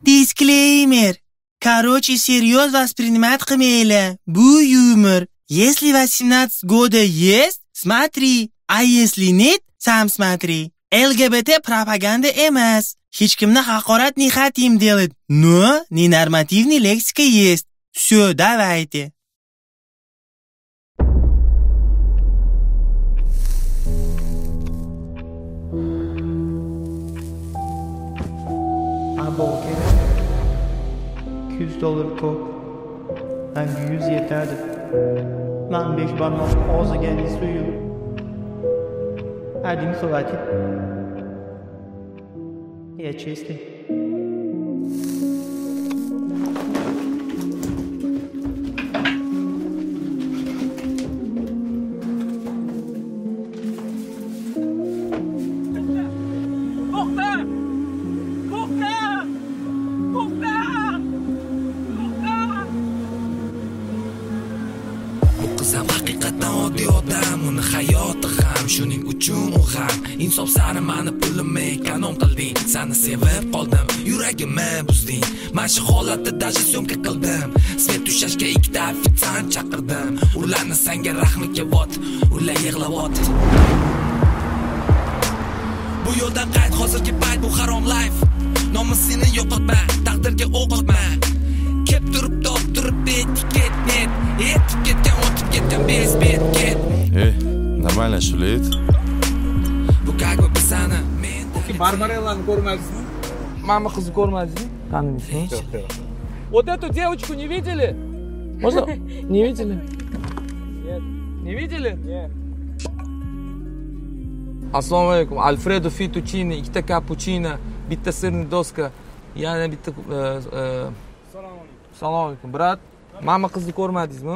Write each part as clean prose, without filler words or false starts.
Disclaimer. Короче, серьез воспринимать qilmanglar. Bu юмор. Если 18 года есть, смотри. А если нет, сам смотри. ЛГБТ пропаганда emas. Hech kimni haqorat не хотим делать. Но ненормативная лексика есть. Все, давайте. Aboke $200 ko'p. Menga 100 yetadi. Men 5 barmoq og'ziga nisuyim. Один хватит. Я чистый. Qizim haqiqatan oddiy odam, uni hayoti ham, shuning uchun u ham insof sari mani pulimni ekonom qilding. Seni sevib qoldim, yuragimni buzding. Men shu holatda даже syomka qildim. Svet tushashga ikkita ofitsiant chaqirdim. Ularni senga rahmi kelib, ular yig'lab. Bu yo'ldan qayt, hozirgi payt bu harom life. Nomusingni yo'qotma, taqdirga o'q otma. Kep turib etiket net. Etiketga o'tib ketgan bez betket. Нормально шулит. Bu как бы bizani men Барбарелланы ko'rmadingizmi? Мама qizni ko'rmadingizmi? Taniysiz? Вот эту девочку не видели? Можно? Не видели? Нет. Не видели? Нет. Assalomu alaykum. Alfredo Fettuccine, ikkita cappuccino, bitta sirni doska, yana bitta Assalomu alaykum, brat. Mama qizni ko'rmadingizmi?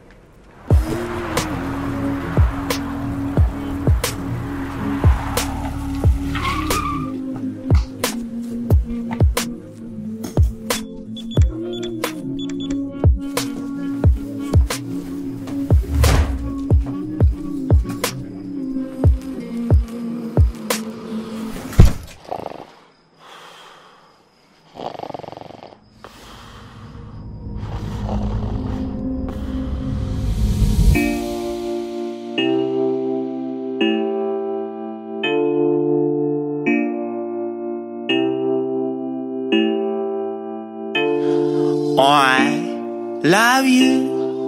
Love you,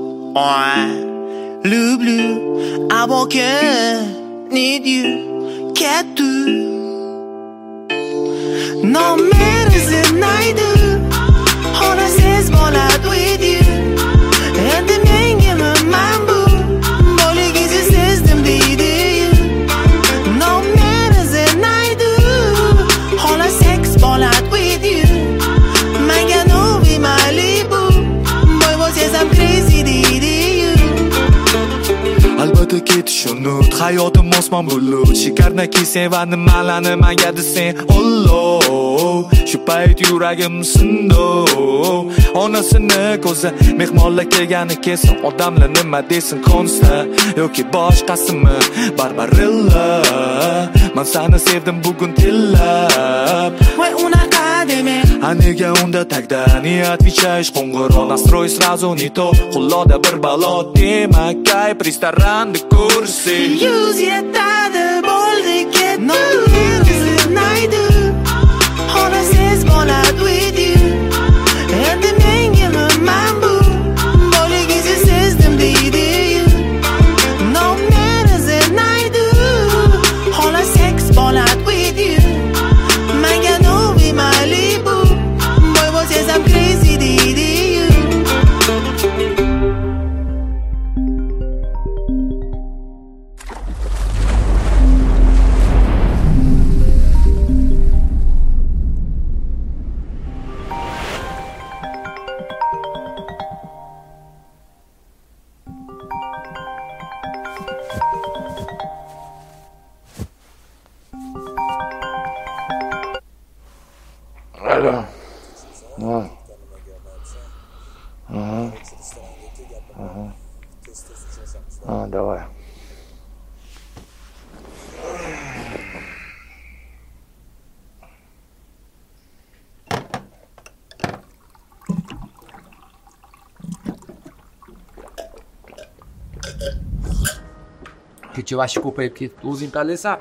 люблю, aboke, need you, kettu. Nomeri zinaydi, xonasiz bo'ladi with you. Endi mengimi man bu, bo'ligizni sezdim deydi. Nomeri zinaydi, xonasiz bo'ladi with you. Menga novi Malibu. I'm crazy deydi. Albatta ketish unut, hayotim osmon bulut. Shikarna kiysen va nimalarni menga desen Alloh, shu payt yuragim sindo. Onasini ko'zi mehmonlar kelgani kelsin, odamlar nima desin konsta yoki boshqasimi Barbarella. Men seni sevdim bugun tillab. Voy unaqa deme. А nega unda tagda не отвечаешь qo'ng'iroq? Настрой сразу не то, xuloda bir balo. Demak, kayf restoranda kursi. Yuz yetadi bo'ldi ketdi. Nomeri zinaydi, xonasiz bo'ladi with you. Endi mengimi man bu, bo'ligizni sezdim deydi. Nomeri zinaydi, xonasiz bo'ladi with you. Menga novi Malibu. I'm crazy, deydi. Алло. Давай. kecha vashi ko'payib ketdi. O'zing tanlaysan.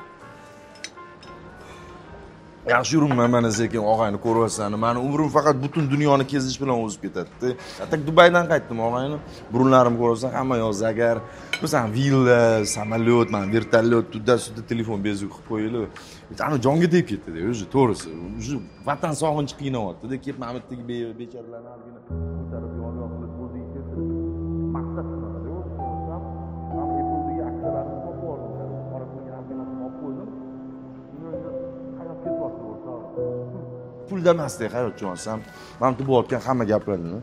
Yaxshi yuribman mana sekin og'ayni ko'ryapsan. Meni umrim faqat butun dunyoni kezish bilan o'zib ketadi. Atak Dubaydan qaytdim og'ayni. Burunlarim ko'rsan, hamma yoq zagar. Masalan, villa, samolyot, men vertolyot, tudda telefon bezuk qilib qo'yilib. Ana jonga tegib ketdi-da, o'zi to'g'risi. O'zi vatan sog'inchi qiynayapti-da. Kelib Mamatdagi bechoralarni algina ko'tarib yo'l qilib o'zi ketdi. Maqsad qiladi. Ham Apple'dagi aksiyalarni olib bordim. Qora pulga hammasini olib qo'ydim. Hayot ketyapti o'rta. Pulda emasdi, hayot jo'nsam. Men bu bo'layotgan hamma gaplarni.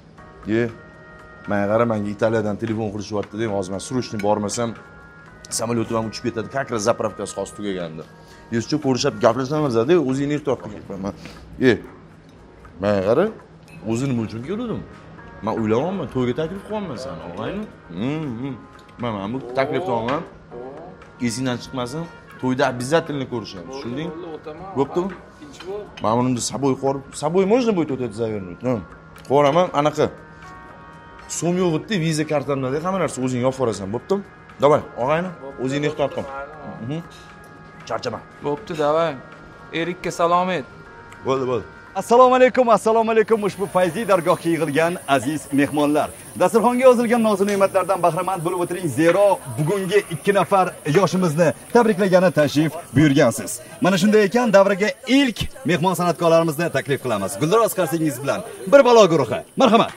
Men qara, menga Italiyadan telefon qilishyapti-da, hozir men surishni bormasam samolyotim ham uchib ketadi. Kakra zapravkasi hozir tugagandi. Yozcha ko'rishib gaplashamiz-da, o'zingni ertib ketaman. Men qara, o'zing nima uchun keldim? Men o'ylayapman, to'yga taklif qilyapman sen, og'ayni. Men bu taklifni olman. Esingdan chiqmasin, to'yda обязательно ko'rishamiz. Tushunding? Bo'ptimi? Men buni saboy qo'rib, saboy можно будет вот это завернуть? Qo'raman, anaqa. So'm yo'q edi, viza kartamda hamma narsa o'zing yopib qo'rasan, bo'ptimi? Davay, og'ayni, o'zingni ehtiyot qil. Charchama. Bo'pti, davay. Erikka salom et. Bo'ldi. Assalomu alaykum ushbu fayziy dargohga yig'ilgan aziz mehmonlar. Dasturxonga yozilgan noz ne'matlardan bahramand bo'lib o'tiring, zero bugungi 2 nafar yoshimizni tabriklagani tashrif buyurgansiz. Mana shunday ekan, davraga ilk mehmon san'atkorlarimizni taklif qilamiz. Gulnor Asqarsingiz bilan Bir balo guruhi. Marhamat.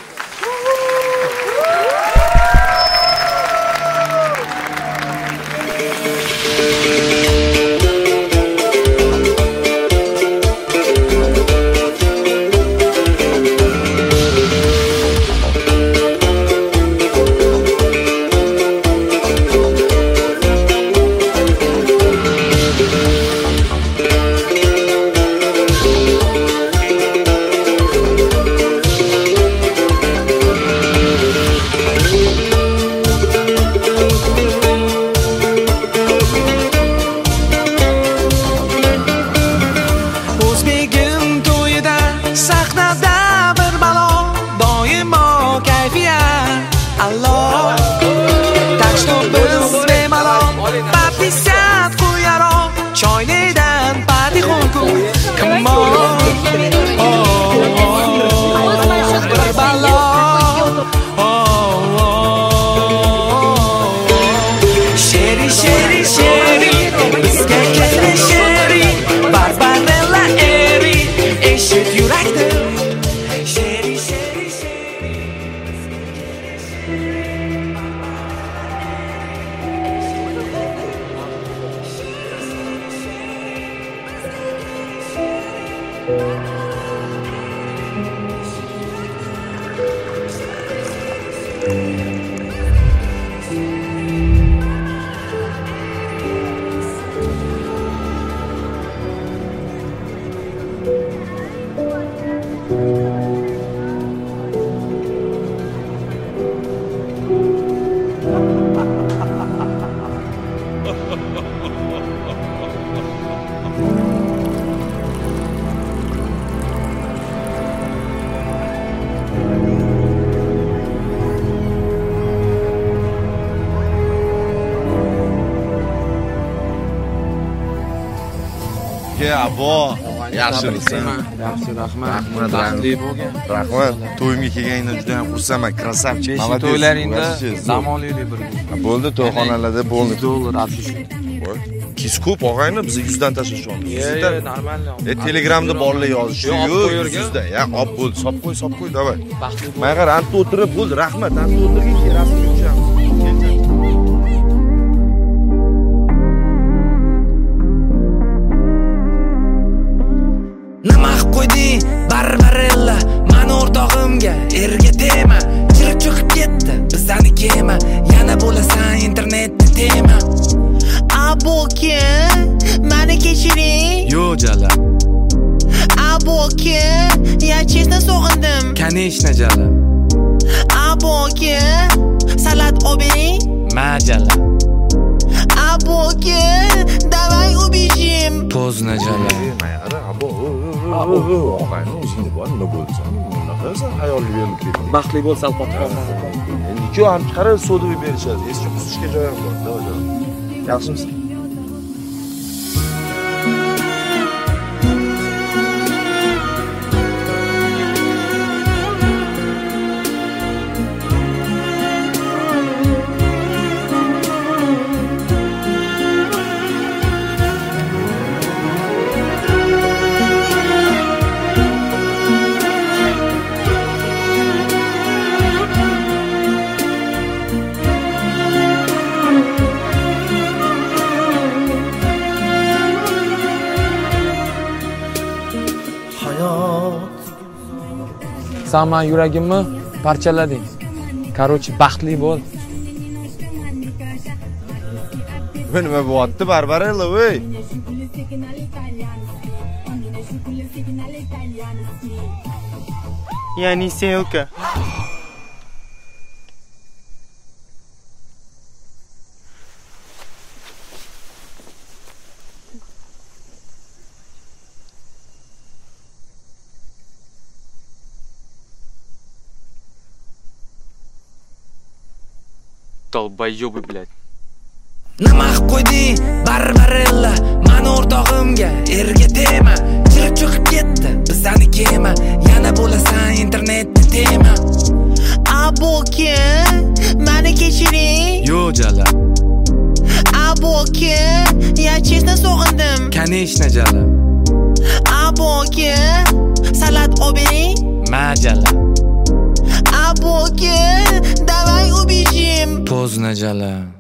Abo, yaxshimisan? Yaxshi, rahmat. Baxtli bo'lgin. Rahmat. To'yimga kelganingdan juda ham xursandman. Krasavchik. To'ylaringda dam olaylik birga. Bo'ldi, to'yxonalarda bo'ldi. $100 afsus. Kiz ko'p og'ayni, biz 100 dan tashlashamiz. Normalniy. Telegramda bolalar yozishdi. Yo'q, 100 dan. Ya, ob bo'ldi. Sop qo'y, davay. Maygar, anta o'tirib bo'ldi. Rahmat, anta o'tirgin, rasm tushamiz. Nima qo'yding barbarella mani o'rtog'imga erga tema chir cho'kib ketdi bizani kema yana bo'lasan internetda tema Aboke mani kechiring Yo jala Aboke ya chestdan sog'indim Конечно jala Aboke salat obering Ma jala Aboki, давай убежим. Поздно jala. Mayara, abo. Og'ayni o'zingni bor, nima bo'lsa, unaqa sen xayolga berilib ketding. Baxtli bo'lsa albatta. Endi ham chiqarib sodovib berishadi. Eski qusishga joy ham bor. Davay. Yaxshimisiz? Sen men yuragimni parchalading. Короче, baxtli bo'l. Bu nima bo'lyapti, Barbarella, voy? Я не селка. Dolbayyo'bi, blядь. Nima qilib qo'yding, Barbarella? Mani o'rtog'imga erga tema. Chirib cho'qib ketdi bizani kema. Yana bo'lasan internetda tema. Aboki, meni kechiring. Yo jala. Aboki, я честно sog'indim. Конечно jala. Aboki, salat obering. Ma jala. Aboki, давай убежим. Поздно jala.